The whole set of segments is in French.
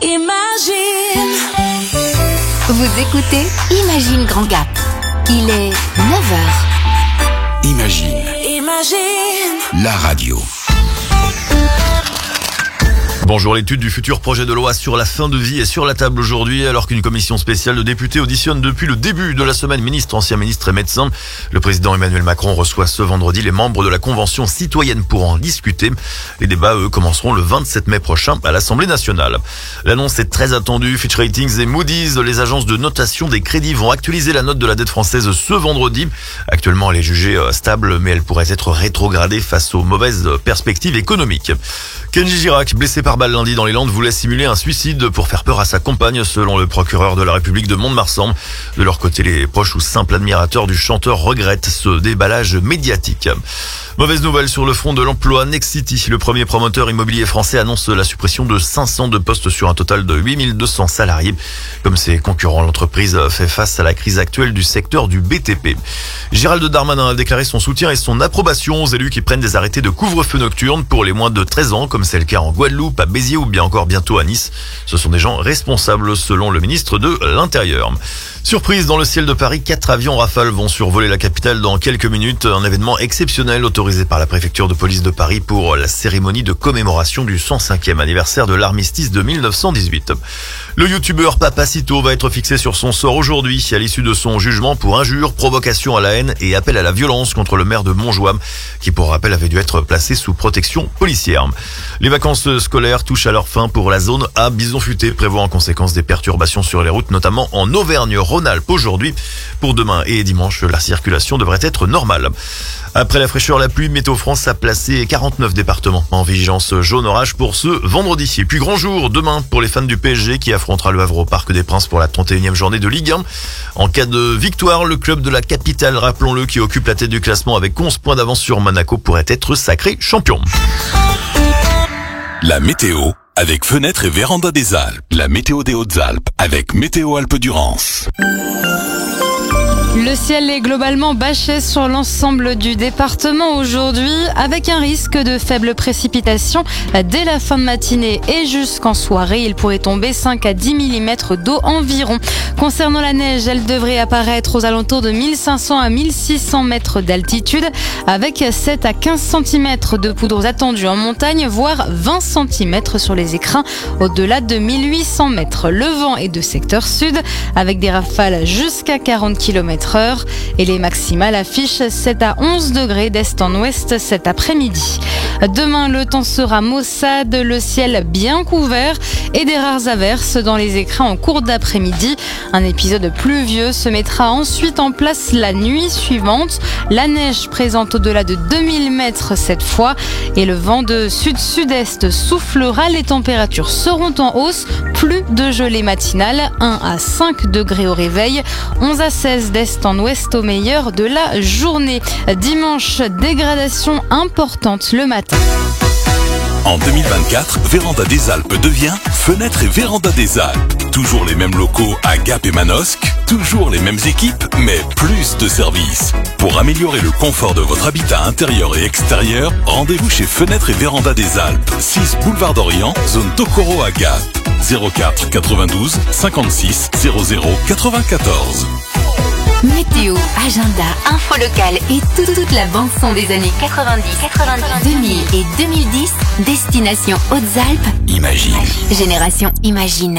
Imagine. Vous écoutez Imagine Grand Gap. Il est 9h. Imagine. La radio. Bonjour, l'étude du futur projet de loi sur la fin de vie est sur la table aujourd'hui, alors qu'une commission spéciale de députés auditionne depuis le début de la semaine ministres, anciens ministres et médecins. Le président Emmanuel Macron reçoit ce vendredi les membres de la Convention citoyenne pour en discuter. Les débats, eux, commenceront le 27 mai prochain à l'Assemblée nationale. L'annonce est très attendue. Fitch Ratings et Moody's, les agences de notation des crédits, vont actualiser la note de la dette française ce vendredi. Actuellement, elle est jugée stable, mais elle pourrait être rétrogradée face aux mauvaises perspectives économiques. Kenji Girac, blessé par balle lundi dans les Landes, voulait simuler un suicide pour faire peur à sa compagne, selon le procureur de la République de Mont-de-Marsan. De leur côté, les proches ou simples admirateurs du chanteur regrettent ce déballage médiatique. Mauvaise nouvelle sur le front de l'emploi. Nexity, le premier promoteur immobilier français, annonce la suppression de 500 de postes sur un total de 8200 salariés. Comme ses concurrents, l'entreprise fait face à la crise actuelle du secteur du BTP. Gérald Darmanin a déclaré son soutien et son approbation aux élus qui prennent des arrêtés de couvre-feu nocturne pour les moins de 13 ans, comme c'est le cas en Guadeloupe, à Béziers ou bien encore bientôt à Nice. Ce sont des gens responsables, selon le ministre de l'Intérieur. Surprise dans le ciel de Paris, 4 avions Rafale vont survoler la capitale dans quelques minutes. Un événement exceptionnel autorisé par la préfecture de police de Paris pour la cérémonie de commémoration du 105e anniversaire de l'armistice de 1918. Le youtubeur Papacito va être fixé sur son sort aujourd'hui à l'issue de son jugement pour injure, provocation à la haine et appel à la violence contre le maire de Montjoie, qui pour rappel avait dû être placé sous protection policière. Les vacances scolaires touchent à leur fin pour la zone A. Bison Futé prévoit en conséquence des perturbations sur les routes, notamment en Auvergne-Rhône-Alpes aujourd'hui. Pour demain et dimanche, la circulation devrait être normale. Après la fraîcheur, la pluie, Météo France a placé 49 départements en vigilance jaune orage pour ce vendredi. Et puis grand jour demain pour les fans du PSG qui affrontera le Havre au Parc des Princes pour la 31e journée de Ligue 1. En cas de victoire, le club de la capitale, rappelons-le, qui occupe la tête du classement avec 11 points d'avance sur Monaco, pourrait être sacré champion. La météo avec Fenêtres et Véranda des Alpes. La météo des Hautes-Alpes avec Météo Alpes-Durance. Le ciel est globalement bâché sur l'ensemble du département aujourd'hui, avec un risque de faibles précipitations dès la fin de matinée et jusqu'en soirée. Il pourrait tomber 5 à 10 mm d'eau environ. Concernant la neige, elle devrait apparaître aux alentours de 1500 à 1600 mètres d'altitude, avec 7 à 15 cm de poudres attendues en montagne, voire 20 cm sur les écrins au-delà de 1800 mètres. Le vent est de secteur sud, avec des rafales jusqu'à 40 km/h. Et les maximales affichent 7 à 11 degrés d'est en ouest cet après-midi. Demain, le temps sera maussade, le ciel bien couvert et des rares averses dans les écrins en cours d'après-midi. Un épisode pluvieux se mettra ensuite en place la nuit suivante. La neige présente au-delà de 2000 mètres cette fois et le vent de sud-sud-est soufflera. Les températures seront en hausse, plus de gelée matinale, 1 à 5 degrés au réveil, 11 à 16 d'est en ouest au meilleur de la journée. Dimanche, dégradation importante le matin. En 2024, Véranda des Alpes devient Fenêtres et Véranda des Alpes. Toujours les mêmes locaux à Gap et Manosque, toujours les mêmes équipes, mais plus de services. Pour améliorer le confort de votre habitat intérieur et extérieur, rendez-vous chez Fenêtres et Véranda des Alpes, 6 boulevard d'Orient, zone Tokoro à Gap. 04 92 56 00 94. Météo, agenda, info locale et toute la bande-son des années 90, 2000 et 2010. Destination Hautes-Alpes. Imagine. Génération Imagine.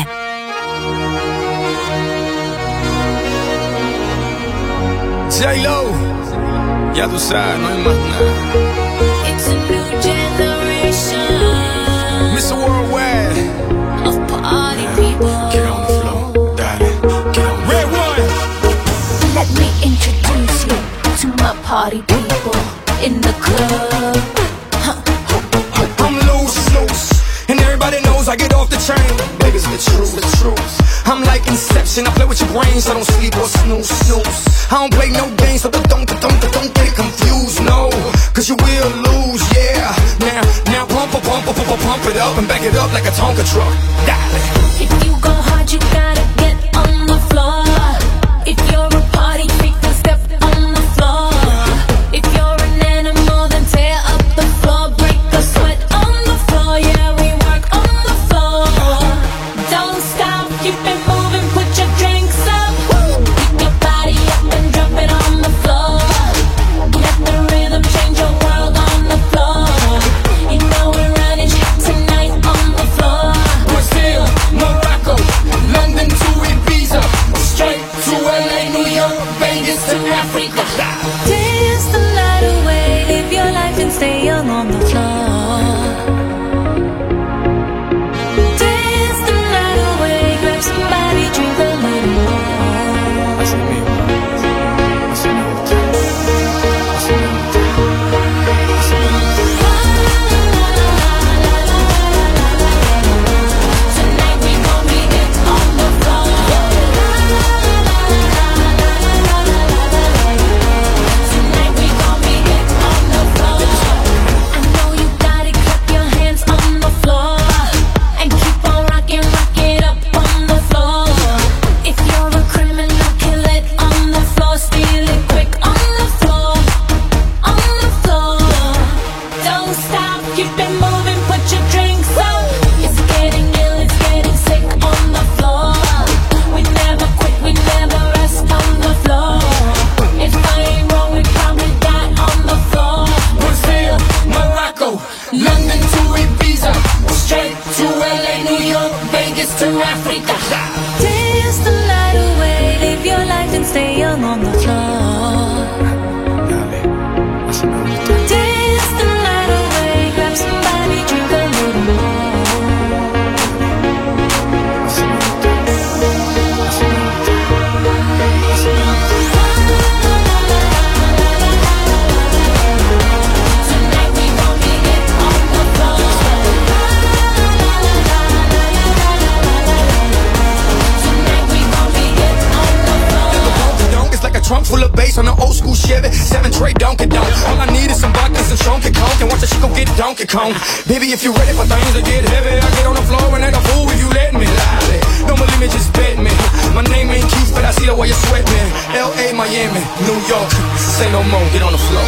J-Lo, ya tú sabes, no hay más nada. It's a new generation Mr. Worldwide, of party people. get on the floor, darling, get on. Red one. Let me introduce you to my party people in the club. I'm loose, and everybody knows I get off the train. Baby's the truth. I'm like Inception, I play with your brains, I don't sleep or snooze. I don't play no games, so don't get confused, no. Cause you will lose, yeah. Now pump it up and back it up like a Tonka truck. Darling. If you go hard, you gotta get on the floor. If you're a party freak, then step on the floor. If you're an animal, then tear up the floor. Break a sweat on the floor, yeah, we work on the floor. Don't Vegas to Africa. Dance the night away, live your life and stay young on the floor. Dance the night away, grab somebody, drink a little more. Trunk full of bass on an old school Chevy 7 tray Donkey Donk. All I need is some vodka, some Chunky Conk, and watch that shit go get Donkey Kong. Baby, if you ready for things to get heavy, I get on the floor and act a fool if you let me. Lie. Don't believe me, just bet me. My name ain't Keith, but I see the way you sweat me. L.A., Miami, New York, say no more, get on the floor.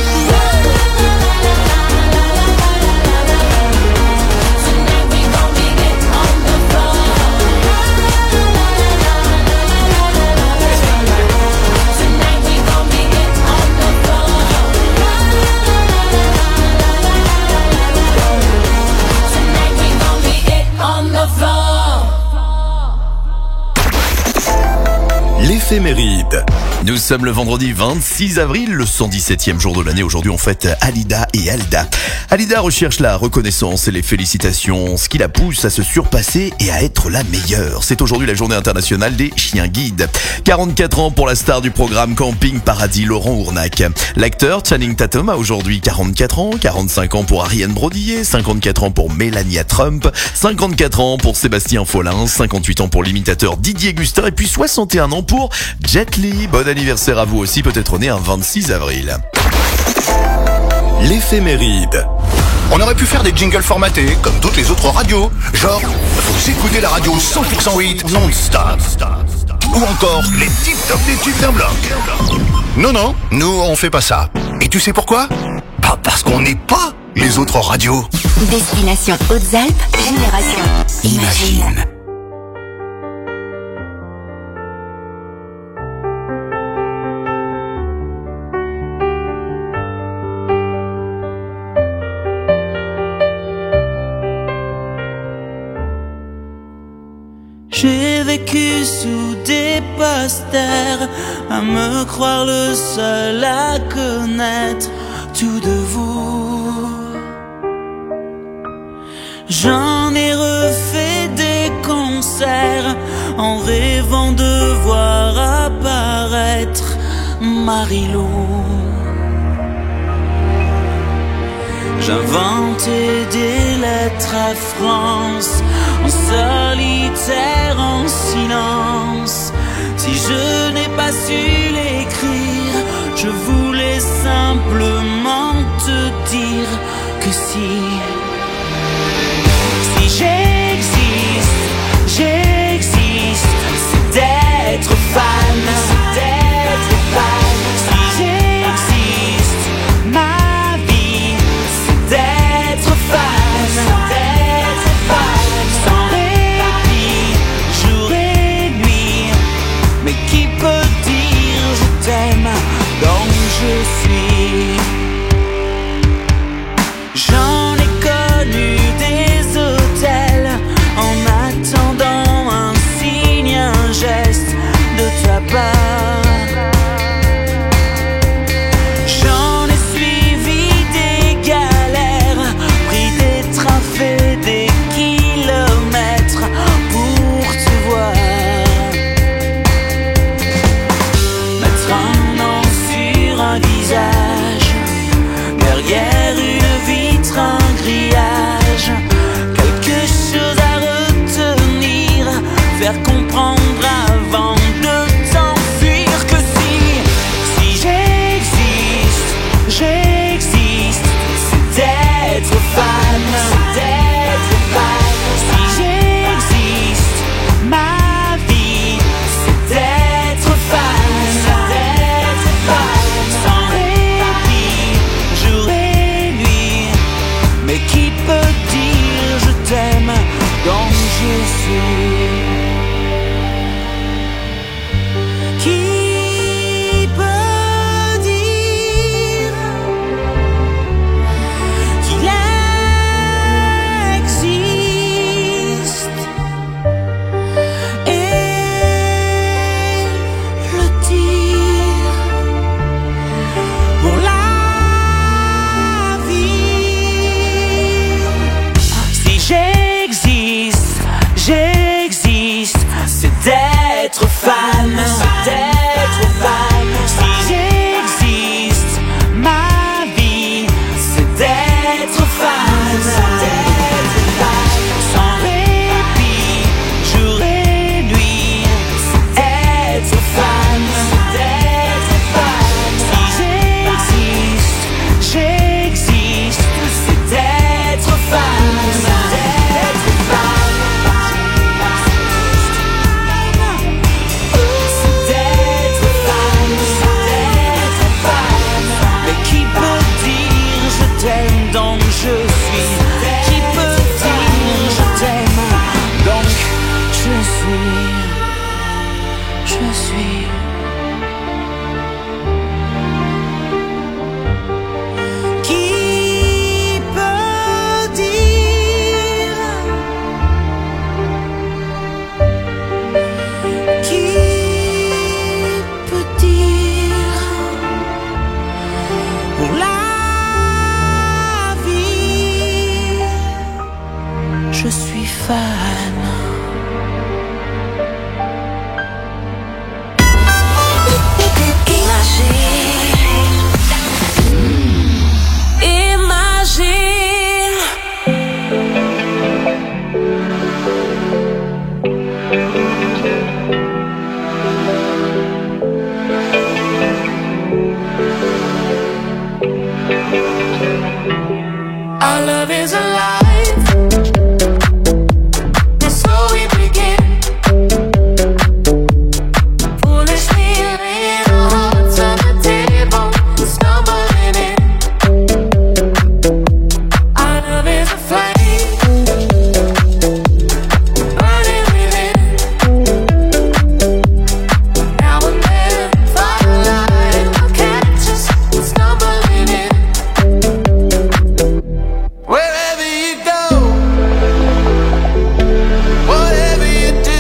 L'éphéméride. Nous sommes le vendredi 26 avril, le 117e jour de l'année. Aujourd'hui, on fête Alida et Alda. Alida recherche la reconnaissance et les félicitations, ce qui la pousse à se surpasser et à être la meilleure. C'est aujourd'hui la journée internationale des chiens guides. 44 ans pour la star du programme Camping Paradis, Laurent Ournac. L'acteur Channing Tatum a aujourd'hui 44 ans, 45 ans pour Ariane Brodillet, 54 ans pour Melania Trump, 54 ans pour Sébastien Follin, 58 ans pour l'imitateur Didier Gustin et puis 61 ans pour Jet Li. Bon anniversaire à vous aussi, peut-être né un 26 avril. L'éphéméride. On aurait pu faire des jingles formatés, comme toutes les autres radios. Genre, vous écoutez la radio 100% hit non-stop. Ou encore, les tip-top des tubes d'un bloc. Non, nous on fait pas ça. Et tu sais pourquoi ? Bah parce qu'on n'est pas les autres radios. Destination Hautes-Alpes, Génération Imagine. J'ai vécu sous des posters, à me croire le seul à connaître tout de vous. J'en ai refait des concerts, en rêvant de voir apparaître Marie-Lou. J'inventais des lettres à France, en solitaire, en silence. Si je n'ai pas su l'écrire, je voulais simplement te dire que si j'existe, c'est d'être fan, c'est d'être fan. Si j'existe, ma vie, c'est d'être fan, d'être fan. Sans répit, jour et nuit, mais qui peut dire je t'aime donc je suis. J'en ai Qui peut dire? Qui peut dire? Pour la vie, je suis fan. Our love is alive, and so we begin. Foolishly laying our hearts on the table, stumbling in. Our love is a flame, burning within. Now and then, firelight will catch us, stumbling in. Wherever you go, whatever you do,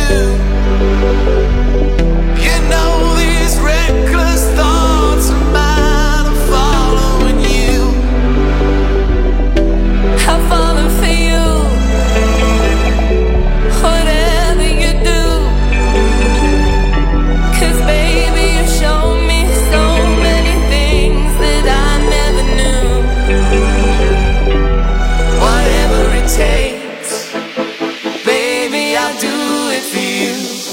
you know these reckless thoughts of mine are following you. I'm falling for you, whatever you do. 'Cause baby, you show me so many things that I never knew. Whatever it takes, baby, I'll do it for you.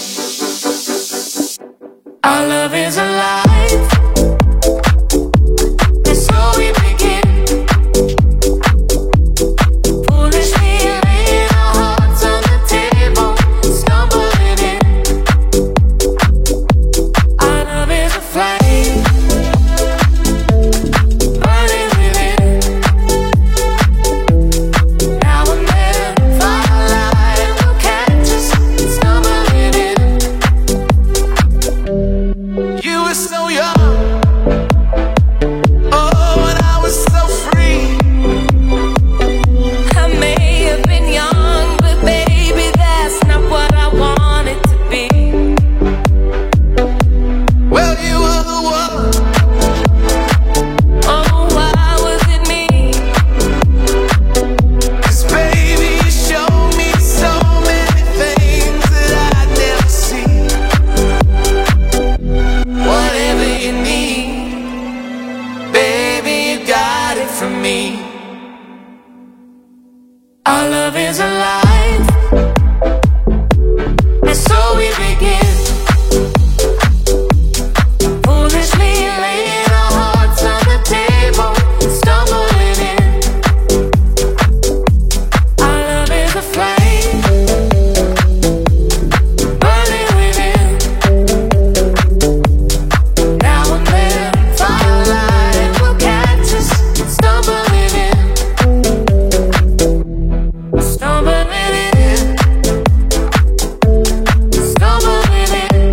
Our love is alive, and so we begin. Foolishly laying our hearts on the table, stumbling in. Our love is a flame, burning within. Now and then, firelight will catch us, stumbling in. You were so young, oh, and I was so free. I may have been young, but baby, that's not what I wanted to be. Well, you were the one. Oh, why was it me? 'Cause baby, you showed me so many things that I'd never see. Whatever you need, baby, you got it from me. Our love is alive, and so we begin. Foolishly laying our hearts on the table, stumbling in. Our love is a flame, burning within. Now and then, firelight will catch us, stumbling in. Stumbling in. Stumbling in.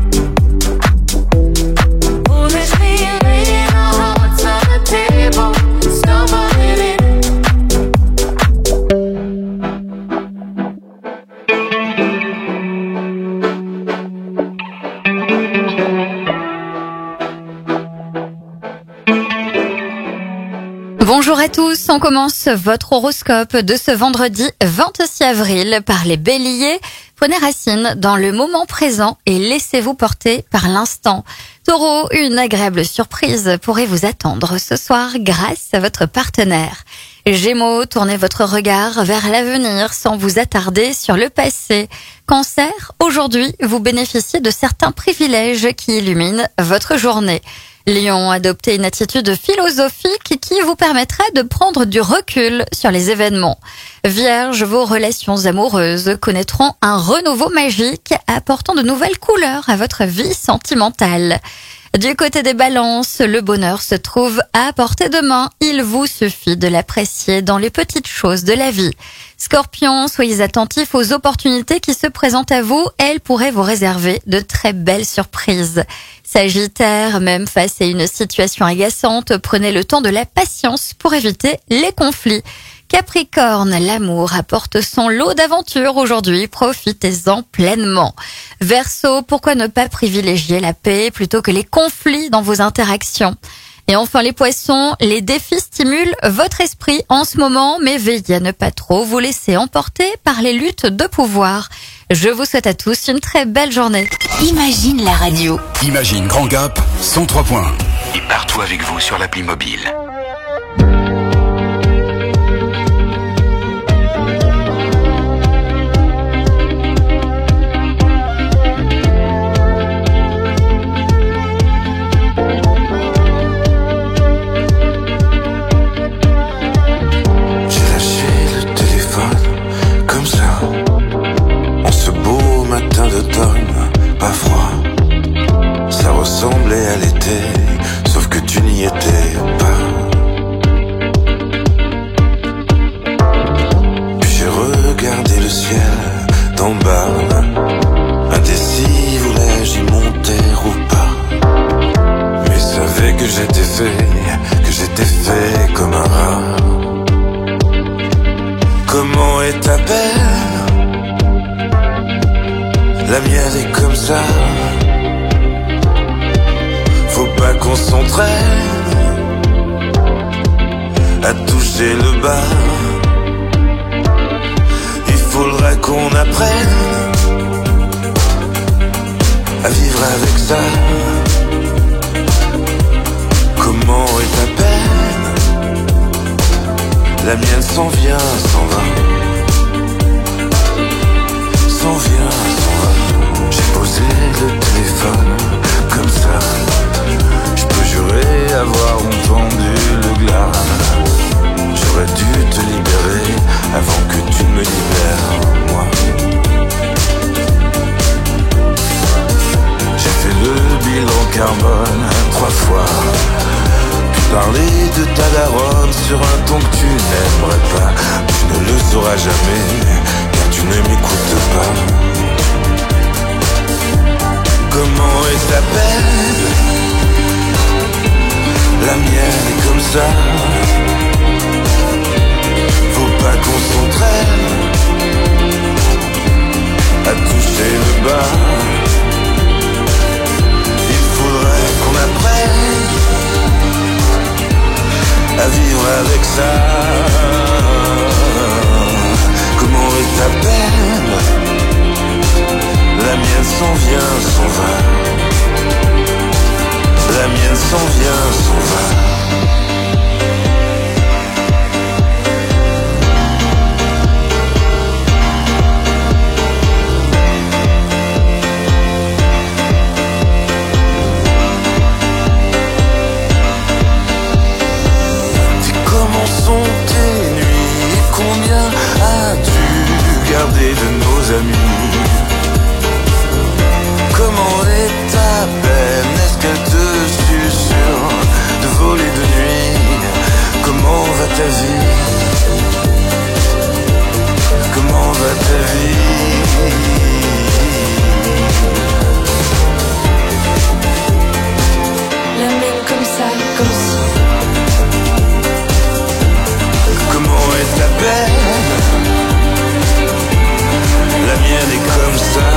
Foolishly laying our hearts on the table, stumbling in. Bonjour à tous, on commence votre horoscope de ce vendredi 26 avril par les béliers. Prenez racine dans le moment présent et laissez-vous porter par l'instant. Taureau, une agréable surprise pourrait vous attendre ce soir grâce à votre partenaire. Gémeaux, tournez votre regard vers l'avenir sans vous attarder sur le passé. Cancer, aujourd'hui, vous bénéficiez de certains privilèges qui illuminent votre journée. Lion, adoptez une attitude philosophique qui vous permettra de prendre du recul sur les événements. Vierge, vos relations amoureuses connaîtront un renouveau magique apportant de nouvelles couleurs à votre vie sentimentale. Du côté des balances, le bonheur se trouve à portée de main. Il vous suffit de l'apprécier dans les petites choses de la vie. Scorpion, soyez attentifs aux opportunités qui se présentent à vous. Elles pourraient vous réserver de très belles surprises. Sagittaire, même face à une situation agaçante, prenez le temps de la patience pour éviter les conflits. Capricorne, l'amour apporte son lot d'aventures aujourd'hui, profitez-en pleinement. Verseau, pourquoi ne pas privilégier la paix plutôt que les conflits dans vos interactions? Et enfin les poissons, les défis stimulent votre esprit en ce moment, mais veillez à ne pas trop vous laisser emporter par les luttes de pouvoir. Je vous souhaite à tous une très belle journée. Imagine la radio. Imagine Grand Gap, 103 points. Et partout avec vous sur l'appli mobile. Pas froid, ça ressemblait à l'été, sauf que tu n'y étais pas. Puis j'ai regardé le ciel d'en bas, indécis, voulais-je y monter ou pas? Mais savais que j'étais fait comme un rat. Comment est ta peine? La mienne est comme ça. Faut pas qu'on s'entraîne à toucher le bas. Il faudrait qu'on apprenne à vivre avec ça. Comment est ta peine? La mienne s'en vient, s'en va. S'en vient, s'en va. J'ai posé le téléphone comme ça. Je peux jurer avoir entendu le glas. J'aurais dû te libérer avant que tu me libères, moi. J'ai fait le bilan carbone 3 fois. Puis parler de ta daronne sur un ton que tu n'aimerais pas. Tu ne le sauras jamais, car tu ne m'écoutes pas. Comment est ta peine? La mienne est comme ça. Faut pas qu'on s'entraîne à toucher le bas. Il faudrait qu'on apprenne à vivre avec ça. Comment est ta peine? La mienne s'en vient, s'en va. La mienne s'en vient, s'en va. Dis comment sont tes nuits et combien as-tu gardé de nos amis? Comment est ta peine? Est-ce qu'elle te susurre de voler de nuit? Comment va ta vie? Comment va ta vie? La mienne comme ça, comme si. Comment est ta peine? La mienne est comme ça.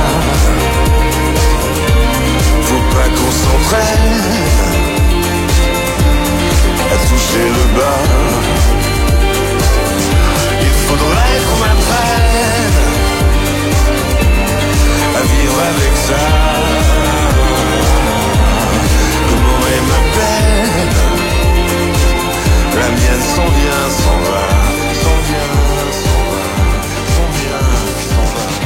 Faut pas qu'on s'entraîne à toucher le bas. Il faudrait qu'on apprenne à vivre avec ça. Comment est ma peine? La mienne s'en vient, s'en va. S'en vient, s'en va. S'en vient, s'en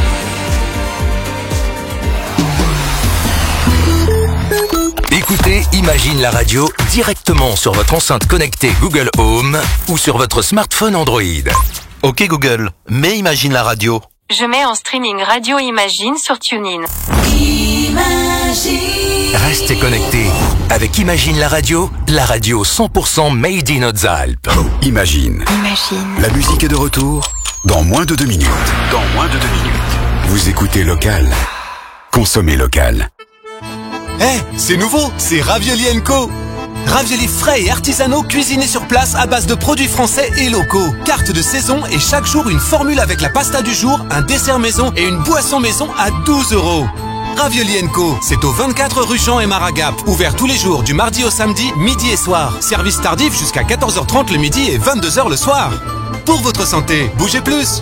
va. Écoutez Imagine la radio directement sur votre enceinte connectée Google Home ou sur votre smartphone Android. Ok Google, mets Imagine la radio. Je mets en streaming Radio Imagine sur TuneIn. Imagine. Restez connectés. Avec Imagine la radio 100% made in Hautes-Alpes. Imagine. La musique est de retour dans moins de 2 minutes. Vous écoutez Local. Consommez local. C'est nouveau, c'est Ravioli & Co. Raviolis frais et artisanaux cuisinés sur place à base de produits français et locaux. Carte de saison et chaque jour une formule avec la pasta du jour, un dessert maison et une boisson maison à 12 €. Ravioli & Co, c'est au 24 rue Jean et Maragap. Ouvert tous les jours du mardi au samedi, midi et soir. Service tardif jusqu'à 14h30 le midi et 22h le soir. Pour votre santé, bougez plus.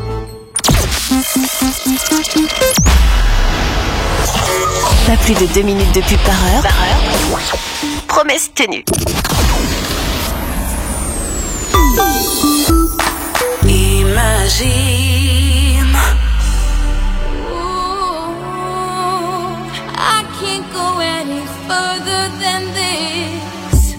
Pas plus de 2 minutes de pub par heure. Promesse tenue. Imagine. I can't go any further than this.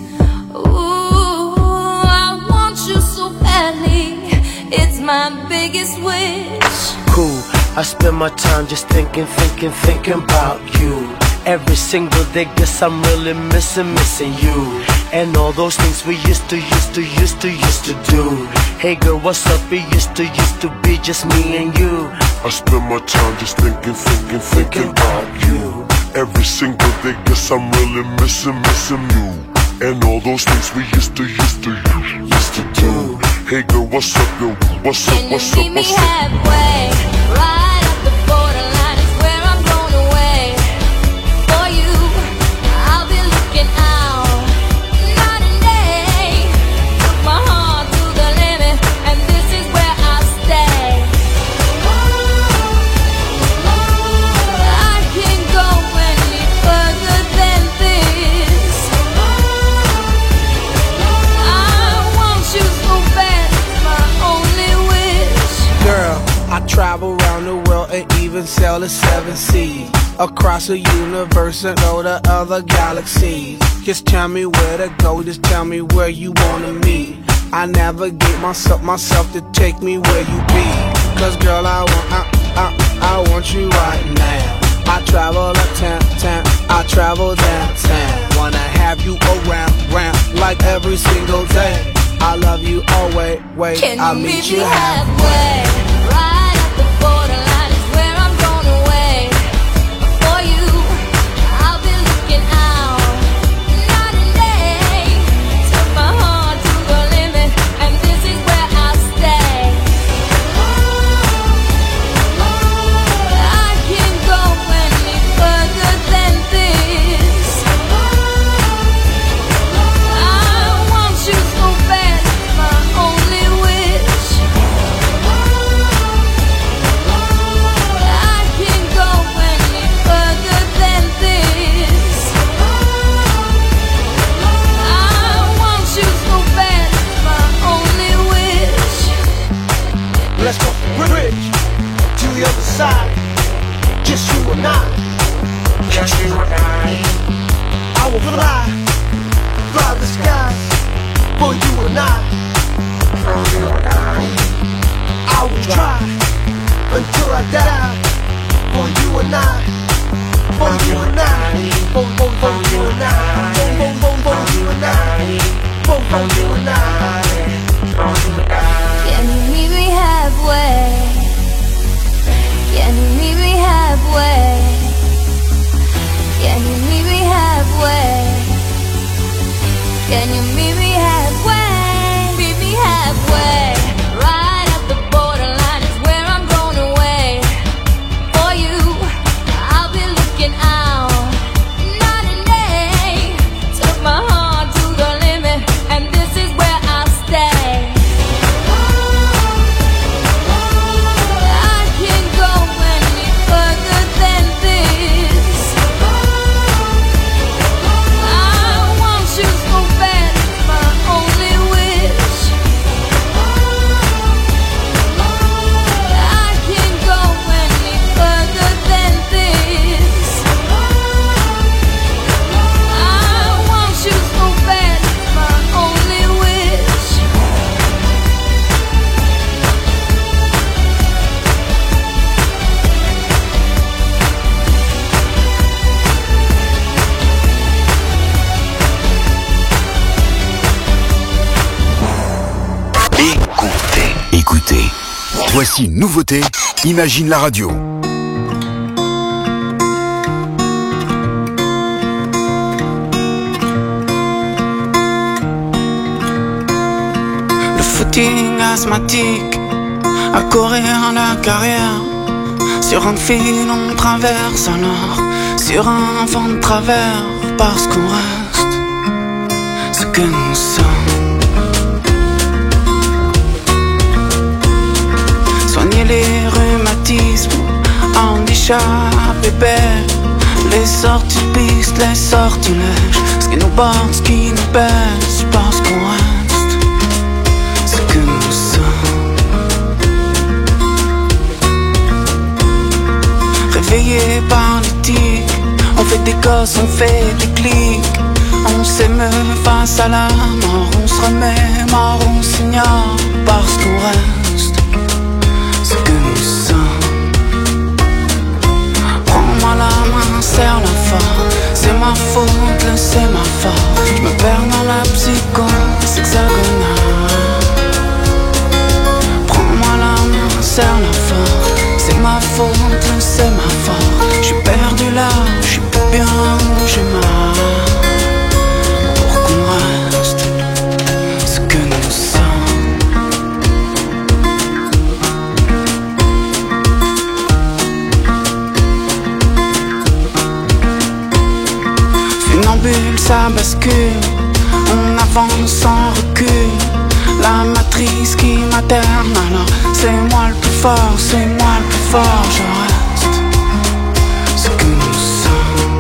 Ooh, I want you so badly. It's my biggest wish. Cool, I spend my time just thinking about you. Every single day, guess I'm really missing you. And all those things we used to do. Hey girl, what's up? It used to be just me and you. I spend my time just thinking about you. Every single day, guess I'm really missing you. And all those things we used to do. Hey girl, what's up, yo? What's up, what's up, Can you meet me what's up? halfway? Right at the borderline is where I'm going away. For you, I'll be looking out night and day. Took my heart to the limit, and this is where I'll stay. I can't go any further than this. I want you so bad, it's my only wish. Girl, I travel around the world and even sail the 7 seas. Across the universe and go to other galaxies. Just tell me where to go, just tell me where you wanna meet. I navigate myself to take me where you be. Cause girl, I want you right now. I travel uptown, I travel downtown. Wanna have you around, like every single day. I love you always, Can I'll you meet meet you me halfway. halfway? Right at the borderline is where I'm going away. For you, I'll be looking out night and day. Took my heart to the limit, and this is where I'll stay. I can't go any further than this. I want you so bad, it's my only wish. I can't go any further than this. I want you so bad, it's my only wish. Let's go bridge to the other side. Just you and I. Just you and I will fly the skies for you and I. For you and I will try until I die. For you and I. For you and I. For you and I. For you and I. For you and I. Can you meet me halfway? Can you meet me halfway? Can you meet me halfway? Can you meet me halfway? Meet me halfway. Right at the borderline is where I'm going away. For you, Voici une nouveauté, Imagine la radio. Le footing asthmatique, à courir la carrière. Sur un fil on traverse alors, sur un vent de travers, parce qu'on reste ce que nous sommes. Soigner les rhumatismes, en échappée belle. Les sorties de piste, les sortilèges, ce qui nous porte, ce qui nous baisse, parce qu'on reste ce que nous sommes. Réveillés par l'éthique, on fait des gosses, on fait des clics. On s'émeut face à la mort, on se remet mort, on s'ignore, parce qu'on reste ce que nous sommes. Prends-moi la main, serre-la fort, c'est ma faute, le sémaphore. Je me perds dans la psychose hexagonale. Prends-moi la main, serre-la fort, c'est ma faute, le sémaphore. Je suis perdu là, je suis plus bien où j'ai mal. Pour qu'on reste ce que nous sommes. Funambule, ça bascule, on avance sans recul. La matrice qui materne, alors c'est moi le plus fort, c'est moi le plus fort. Je reste ce que nous sommes.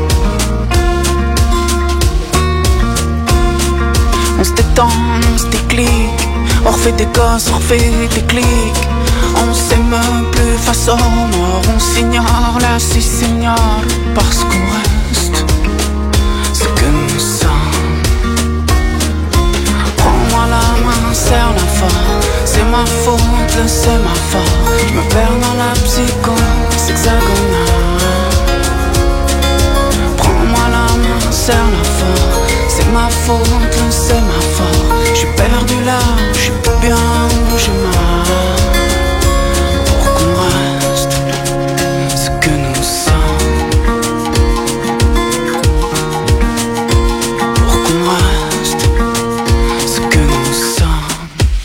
On se détend, on se déclic, on refait des gosses, on refait des clics. On s'émeut plus face aux morts, on s'ignore, là si s'ignore, parce qu'on reste ce que nous sommes. Prends-moi la main, serre-la fort, c'est ma faute, le sémaphore. Je me perds dans la psychose hexagonale. Prends-moi la main, serre-la fort, c'est ma faute, le sémaphore. Je suis perdu là, je suis plus bien où j'ai mal. Pour qu'on reste ce que nous sommes. Pour qu'on reste ce que nous sommes.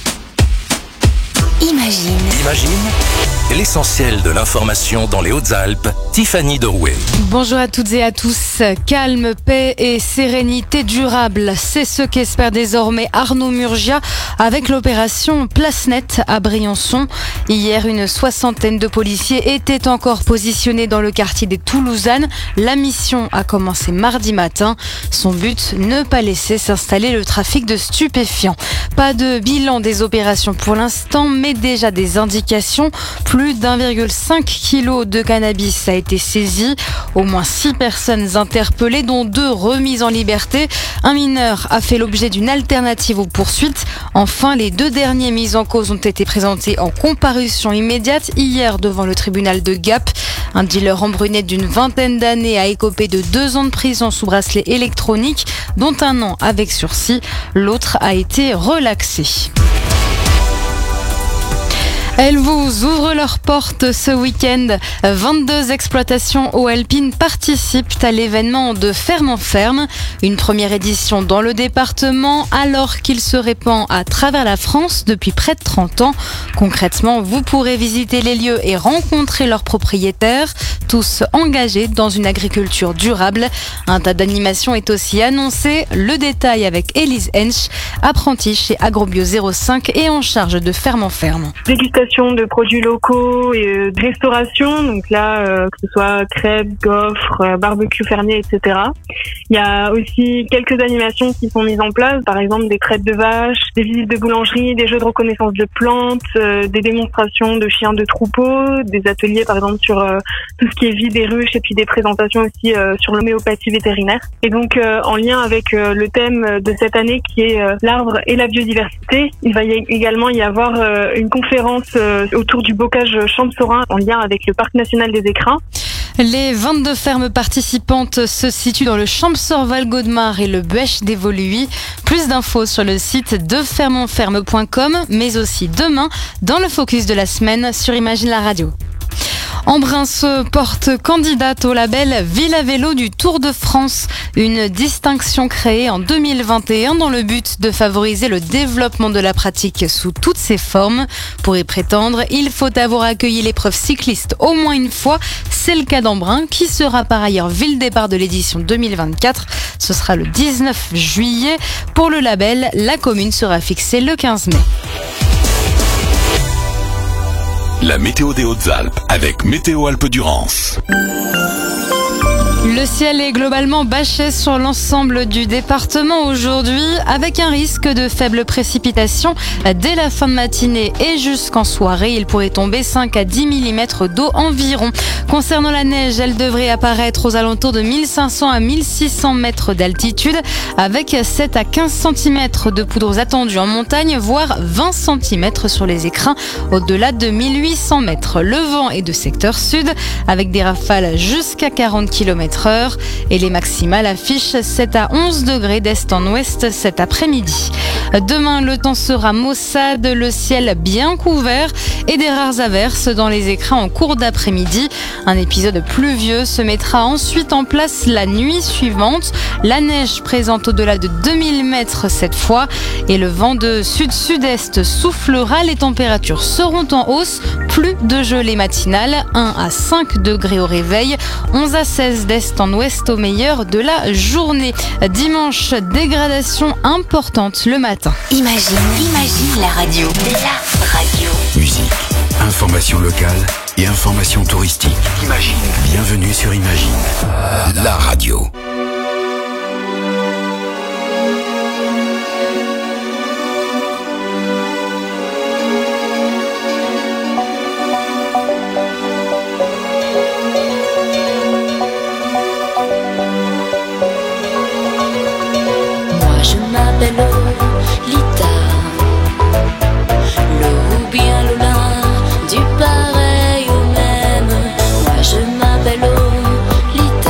Imagine l'essentiel de l'information dans les Hautes-Alpes. Tiffany Derouet. Bonjour à toutes et à tous. Calme, paix et sérénité durable. C'est ce qu'espère désormais Arnaud Murgia avec l'opération Place Nette à Briançon. Hier, une soixantaine de policiers étaient encore positionnés dans le quartier des Toulousanes. La mission a commencé mardi matin. Son but, ne pas laisser s'installer le trafic de stupéfiants. Pas de bilan des opérations pour l'instant, mais déjà des indications. Plus d'1,5 kg de cannabis a été saisi. Au moins 6 personnes interpellées, dont 2 remises en liberté. Un mineur a fait l'objet d'une alternative aux poursuites. Enfin, les 2 derniers mis en cause ont été présentés en comparution immédiate hier devant le tribunal de Gap. Un dealer embruné d'une vingtaine d'années a écopé de 2 ans de prison sous bracelet électronique, dont 1 an avec sursis. L'autre a été relaxé. Elles vous ouvrent leurs portes ce week-end. 22 exploitations eau alpine participent à l'événement de Ferme en Ferme. Une première édition dans le département alors qu'il se répand à travers la France depuis près de 30 ans. Concrètement, vous pourrez visiter les lieux et rencontrer leurs propriétaires, tous engagés dans une agriculture durable. Un tas d'animations est aussi annoncé. Le détail avec Élise Hensch, apprentie chez Agrobio 05 et en charge de Ferme en Ferme. De produits locaux et de restauration, donc là que ce soit crêpes, gaufres, barbecue fermier, etc. Il y a aussi quelques animations qui sont mises en place, par exemple des traites de vaches, des visites de boulangerie, des jeux de reconnaissance de plantes, des démonstrations de chiens de troupeau, des ateliers par exemple sur tout ce qui est vie des ruches et puis des présentations aussi sur l'homéopathie vétérinaire. Et donc en lien avec le thème de cette année qui est l'arbre et la biodiversité, il va également y avoir une conférence autour du bocage Champ-de-Saurin en lien avec le Parc national des Écrins. Les 22 fermes participantes se situent dans le Champsaur-Val-Gaudemar et le Buech des Voluy. Plus d'infos sur le site defermonferme.com, mais aussi demain dans le focus de la semaine sur Imagine la radio. Embrun se porte candidate au label Ville à vélo du Tour de France, une distinction créée en 2021 dans le but de favoriser le développement de la pratique sous toutes ses formes. Pour y prétendre, il faut avoir accueilli l'épreuve cycliste au moins une fois. C'est le cas d'Embrun, qui sera par ailleurs ville-départ de l'édition 2024. Ce sera le 19 juillet. Pour le label, la commune sera fixée le 15 mai. La météo des Hautes-Alpes avec Météo Alpes-Durance. Le ciel est globalement bâché sur l'ensemble du département aujourd'hui, avec un risque de faibles précipitations dès la fin de matinée et jusqu'en soirée. Il pourrait tomber 5 à 10 mm d'eau environ. Concernant la neige, elle devrait apparaître aux alentours de 1500 à 1600 mètres d'altitude, avec 7 à 15 cm de poudres attendues en montagne, voire 20 cm sur les écrins au-delà de 1800 mètres. Le vent est de secteur sud, avec des rafales jusqu'à 40 km/h. Et les maximales affichent 7 à 11 degrés d'est en ouest cet après-midi. Demain, le temps sera maussade, le ciel bien couvert et des rares averses dans les écrins en cours d'après-midi. Un épisode pluvieux se mettra ensuite en place la nuit suivante. La neige présente au-delà de 2000 mètres cette fois et le vent de sud-sud-est soufflera. Les températures seront en hausse, plus de gelée matinale, 1 à 5 degrés au réveil, 11 à 16 d'est en ouest au meilleur de la journée. Dimanche, dégradation importante le matin. Imagine la radio. La radio. Musique, information locale et information touristique. Imagine. Bienvenue sur Imagine, la radio. Je m'appelle Lolita, ou bien Lola, du pareil au même. Moi je m'appelle Lolita.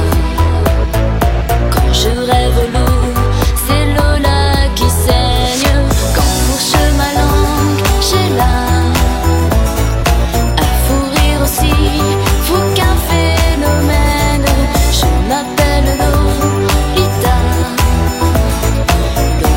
Quand je rêve l'eau, c'est Lola qui saigne. Quand fourche ma langue, j'ai là un fou rire aussi, fou qu'un phénomène. Je m'appelle Lolita.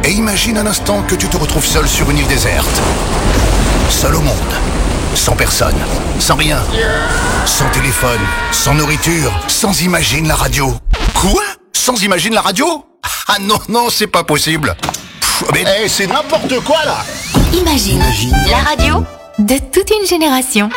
Et imagine un instant que tu te retrouves seul sur une île déserte. Seul au monde. Sans personne. Sans rien. Sans téléphone. Sans nourriture. Sans Imagine la radio. Quoi? Sans Imagine la radio? Ah non, non, c'est pas possible. Mais c'est n'importe quoi là. Imagine, la radio de toute une génération.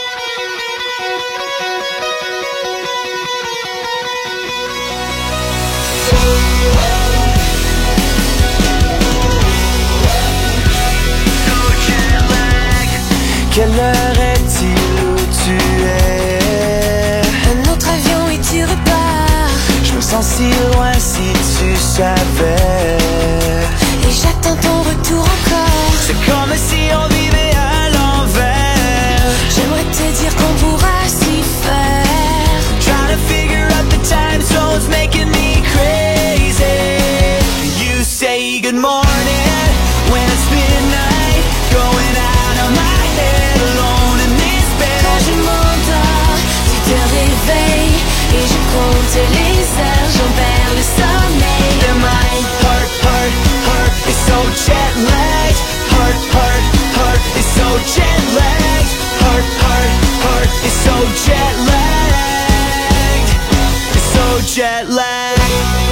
Quelle heure est-il où tu es? Un autre avion et tu repars. Je me sens si loin si tu savais. Et j'attends ton retour encore. C'est comme si on vivait à l'envers. J'aimerais te dire qu'on pourra s'y faire. Trying to figure out the time zones making me crazy. You say good morning when it's midnight. Going out of my head alone in this bed. Quand je m'endors, tu te réveilles. Et je compte les heures, j'en perds le sommeil. And my heart is so jet lagged. Heart is so jet lagged. Heart is so jet lagged. It's so jet lagged.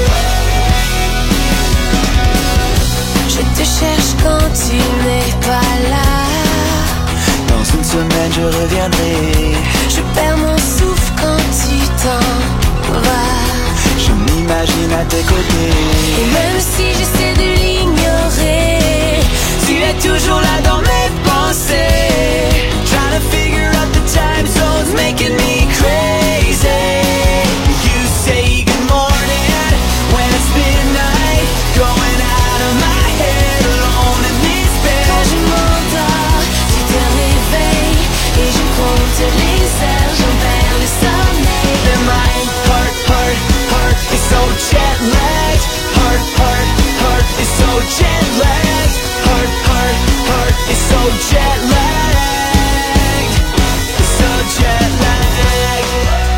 Je te cherche quand tu n'es pas là. Dans une semaine je reviendrai. Je perds mon souffle quand tu t'en vas. Je m'imagine à tes côtés. Et même si j'essaie de l'ignorer, tu es toujours là dans mes pensées. Trying to figure out the time zones making me crazy. You say good morning when it's midnight. Going out of my head alone in this bed. quand je m'endors, tu te réveilles. Et je compte les heures, j'en perds le sommeil. And my heart is so jet lagged. Heart is so jet lagged. Heart is so jet lagged. So jet lagged.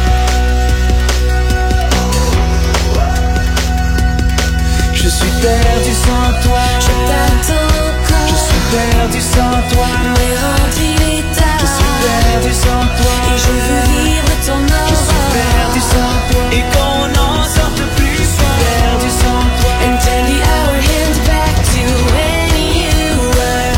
Je suis perdu sans toi. Je t'attends encore. Je suis perdu sans toi. Mais rentre, il est tard. Je suis perdu sans toi. Et je veux vivre ton aurore. Je suis perdu sans toi. Et qu'on n'en sorte plus. Je suis perdu sans toi. And turn the hour hands back to when you were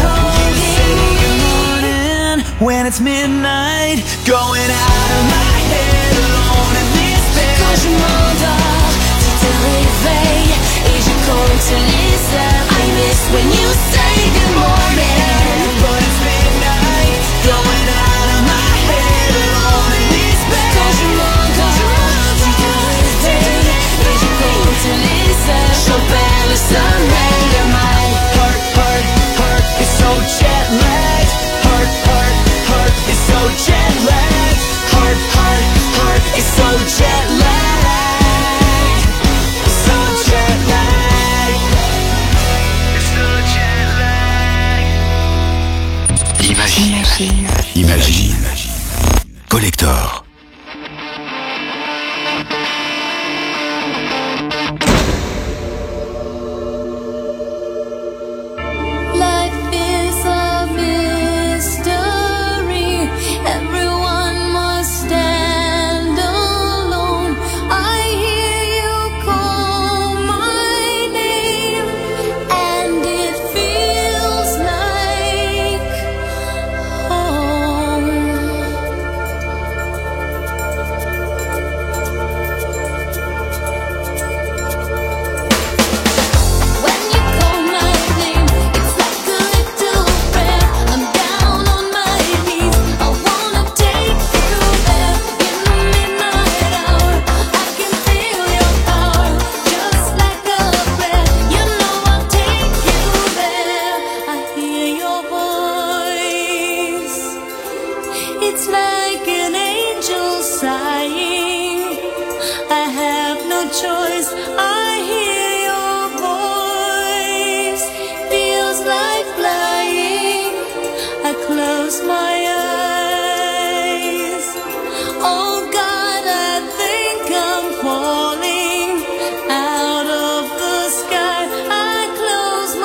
holding. When it's midnight, going out of my head alone in this bed. Quand je m'endors, tu te réveilles. Et je compte les heures. I miss when you say good morning. But it's midnight, going out of my head alone in this bed. Quand je m'endors, tu te réveilles. Et je compte les heures. J'en perds le sommeil. My heart is so jet lagged. Heart is so jet lagged. Heart is so jet lagged. So jet lagged. So jet lagged. Imagine. Collector. Life is a mystery. Everyone must stand alone. I hear you call my name, and it feels like home. When you call my name, it's like a little prayer. I'm down on my knees. I wanna take you there in the midnight hour. I can feel your power, just like a prayer. You know I'll take you there. I hear your voice. It's like an angel sighing. I have no choice. I hear your voice. Feels like flying. I close my eyes. Oh God, I think I'm falling out of the sky. I close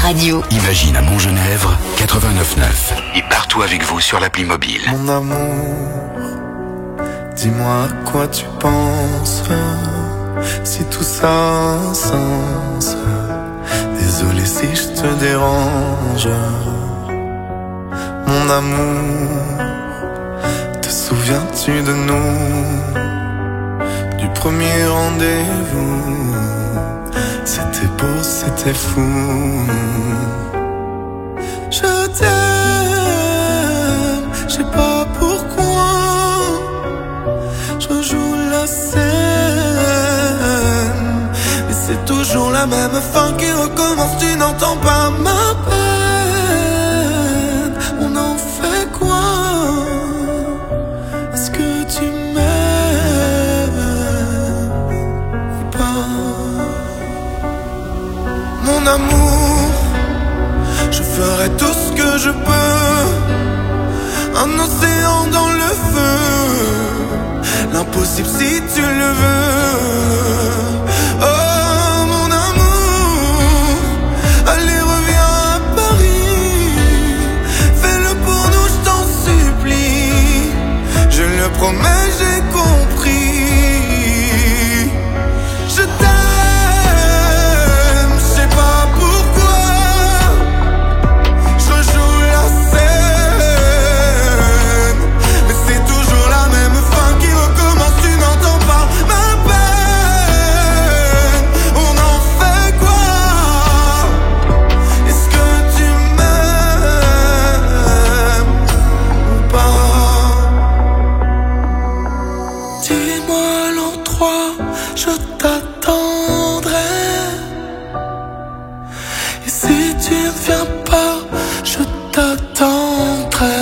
radio. Imagine à Montgenèvre, 89.9. Et partout avec vous sur l'appli mobile. Mon amour, dis-moi à quoi tu penses, si tout ça a un sens. Désolé si je te dérange. Mon amour, te souviens-tu de nous, du premier rendez-vous? C'était beau, c'était fou. Je t'aime, je sais pas pourquoi. Je rejoue la scène, mais c'est toujours la même fin qui recommence. Tu n'entends pas ma peine. On en fait quoi? Est-ce que tu m'aimes ou pas? Mon amour, je ferai tout ce que je peux. Un océan dans le feu, l'impossible si tu le veux. Oh mon amour, allez reviens à Paris. Fais-le pour nous, je t'en supplie. Je le promets, j'ai compris. Je t'aime, je sais pas pourquoi. Je rejoue la scène, mais c'est toujours la même fin qui recommence. Tu n'entends pas ma peine. On en fait quoi? Est-ce que tu m'aimes ou pas? Dis-moi l'endroit, je t'attendrai. Et si tu ne viens pas, je t'attendrai.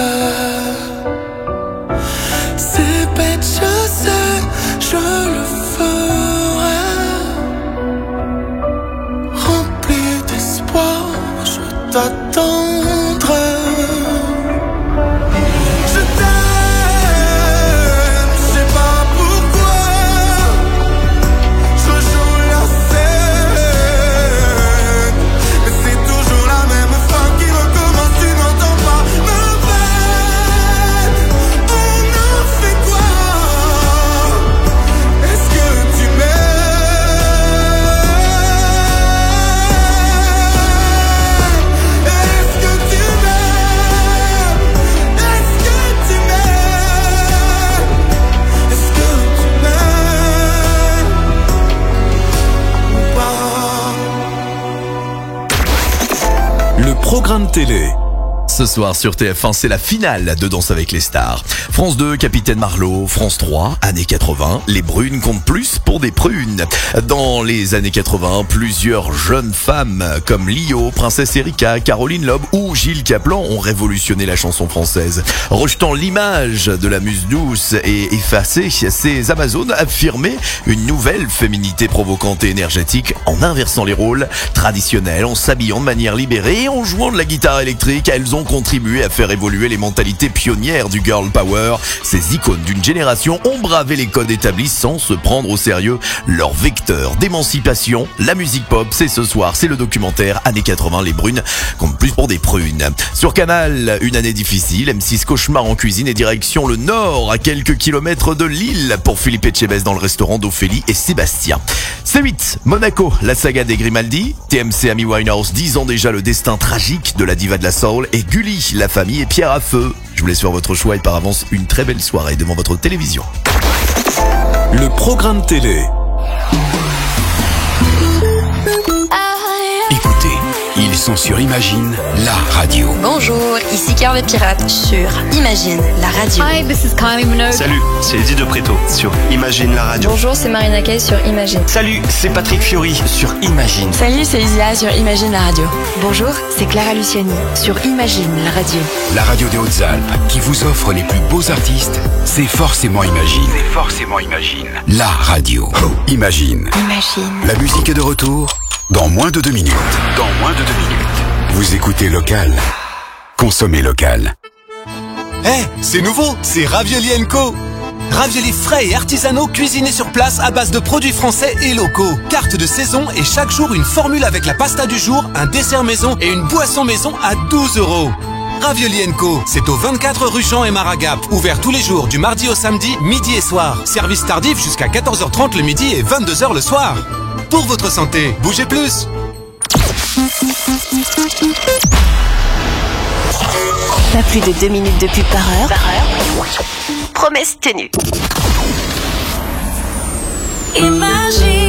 C'est bête, je sais, je le ferai. Rempli d'espoir, je t'attendrai. Je t'aime, je sais pas pourquoi. Je joue la scène, mais c'est toujours la même fin qui recommence. Tu n'entends pas ma peine. On en fait quoi? Est-ce que tu m'aimes? Est-ce que tu m'aimes? Est-ce que tu m'aimes? Est-ce que tu m'aimes ou pas? Le programme télé. Ce soir sur TF1, c'est la finale de Danse avec les stars. France 2, Capitaine Marlowe. France 3, années 80. Les brunes comptent plus pour des prunes. Dans les années 80, plusieurs jeunes femmes comme Lio, Princesse Erika, Caroline Loeb ou Gilles Caplan ont révolutionné la chanson française. Rejetant l'image de la muse douce et effacée, ces Amazones affirmaient une nouvelle féminité provocante et énergétique en inversant les rôles traditionnels, en s'habillant de manière libérée et en jouant de la guitare électrique. Elles ont contribué à faire évoluer les mentalités pionnières du girl power. Ces icônes d'une génération ont bravé les codes établis sans se prendre au sérieux. Leur vecteur d'émancipation, la musique pop, c'est ce soir, c'est le documentaire Années 80, les brunes comptent plus pour des prunes. Sur Canal, une année difficile, M6 cauchemar en cuisine et direction le nord, à quelques kilomètres de Lille, pour Philippe Etchebest dans le restaurant d'Ophélie et Sébastien. C8, Monaco, la saga des Grimaldi. TMC, Amy Winehouse, 10 ans déjà, le destin tragique de la diva de la soul. Et Gulli, la famille et Pierre à feu. Je vous laisse faire votre choix et par avance une très belle soirée devant votre télévision. Le programme télé. Écoutez, ils sont sur Imagine, la radio. Bonjour, ici Cœur de Pirate sur Imagine, la radio. Hi, this is Kylie Minogue. Salut, c'est Eddie de Preto sur Imagine, la radio. Bonjour, c'est Marina Kaye sur Imagine. Salut, c'est Patrick Fiori sur Imagine. Salut, c'est Isia sur Imagine, la radio. Bonjour, c'est Clara Luciani sur Imagine, la radio. La radio des Hautes-Alpes qui vous offre les plus beaux artistes, c'est forcément Imagine. C'est forcément Imagine. La radio. Imagine. Imagine. La musique est de retour dans moins de 2 minutes. Dans moins de 2 minutes. Vous écoutez Local. Consommez local. Eh, c'est nouveau, c'est Ravioli & Co. Raviolis frais et artisanaux cuisinés sur place à base de produits français et locaux. Carte de saison et chaque jour une formule avec la pasta du jour, un dessert maison et une boisson maison à 12 €. Ravioli Co, c'est au 24 rue Jean et Maragap. Ouvert tous les jours du mardi au samedi, midi et soir. Service tardif jusqu'à 14h30 le midi et 22h le soir. Pour votre santé, bougez plus. Pas plus de 2 minutes de pub par heure. Promesse tenue. Imagine.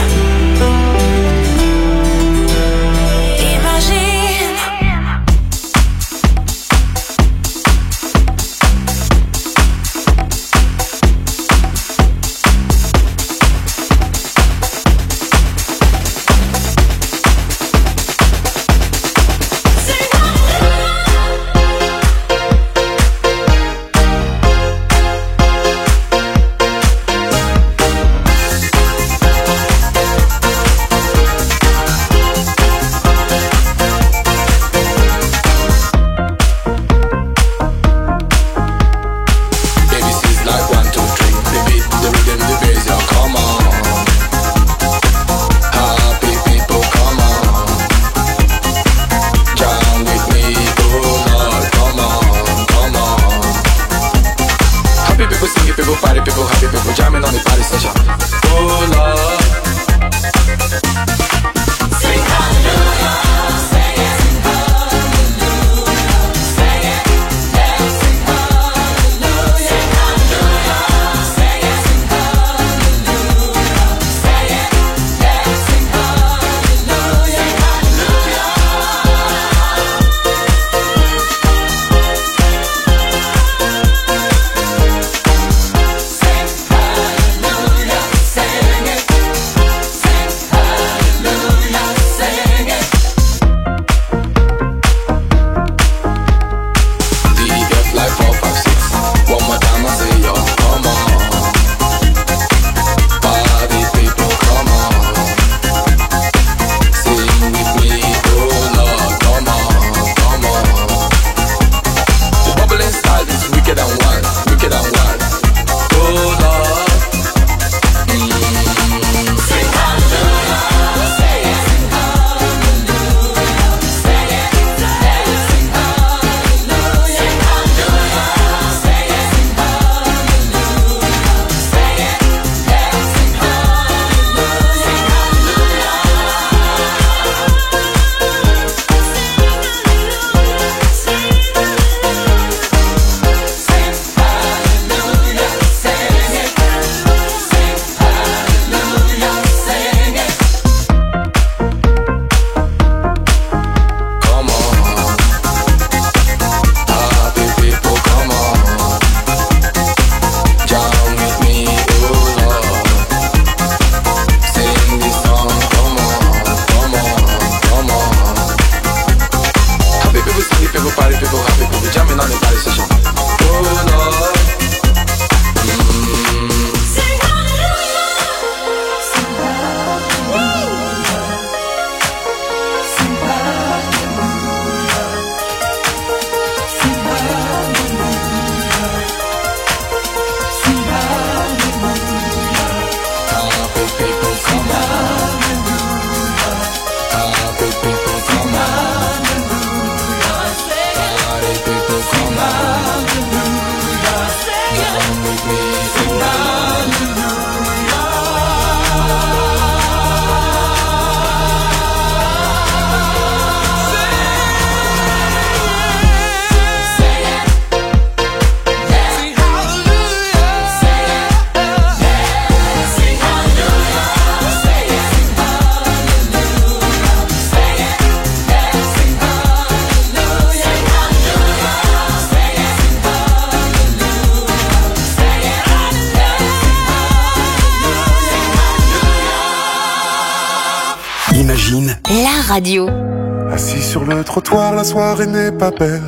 Imagine la radio. Assis sur le trottoir, la soirée n'est pas belle.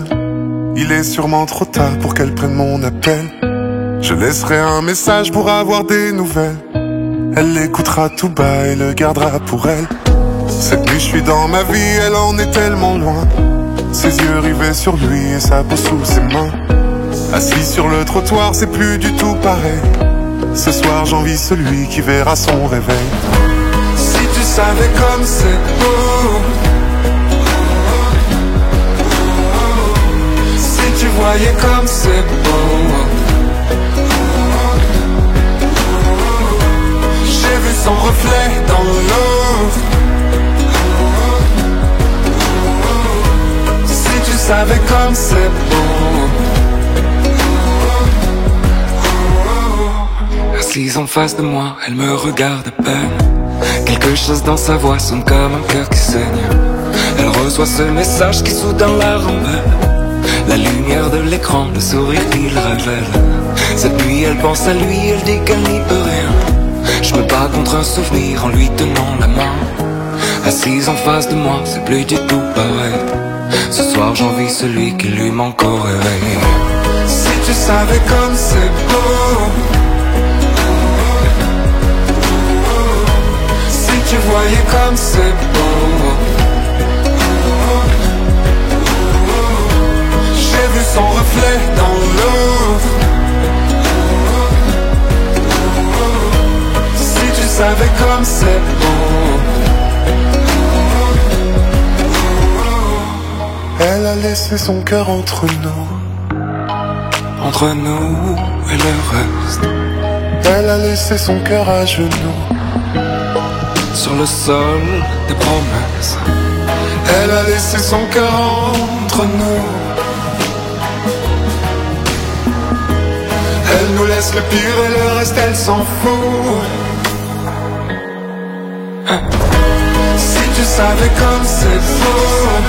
Il est sûrement trop tard pour qu'elle prenne mon appel. Je laisserai un message pour avoir des nouvelles. Elle l'écoutera tout bas et le gardera pour elle. Cette nuit je suis dans ma vie, elle en est tellement loin. Ses yeux rivés sur lui et sa peau sous ses mains. Assis sur le trottoir, c'est plus du tout pareil. Ce soir j'envie celui qui verra son réveil. Si tu savais comme c'est beau, si tu voyais comme c'est beau. J'ai vu son reflet dans l'eau. Si tu savais comme c'est beau. Assise en face de moi, elle me regarde à peine. Quelque chose dans sa voix sonne comme un cœur qui saigne. Elle reçoit ce message qui soudain la rembelle. La lumière de l'écran, le sourire qu'il révèle. Cette nuit elle pense à lui, elle dit qu'elle n'y peut rien. Je me bats contre un souvenir en lui tenant la main. Assise en face de moi, c'est plus du tout pareil. Ce soir j'envie celui qui lui manque au réveil. Si tu savais comme c'est beau, si tu voyais comme c'est beau. J'ai vu son reflet dans l'eau. Si tu savais comme c'est beau. Elle a laissé son cœur entre nous. Entre nous et le reste. Elle a laissé son cœur à genoux. Sur le sol des promesses. Elle a laissé son cœur entre nous. Elle nous laisse le pire et le reste elle s'en fout. Si tu savais comme c'est beau.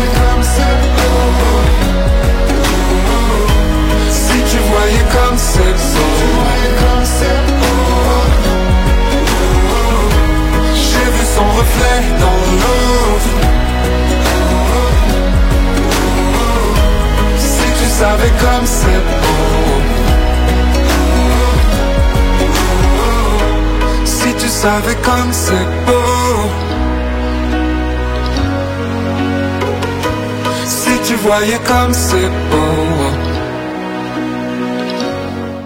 Si tu voyais comme c'est beau. J'ai vu son reflet dans l'eau. Si tu savais comme c'est beau. Si tu savais comme c'est beau. Si tu voyais comme c'est beau.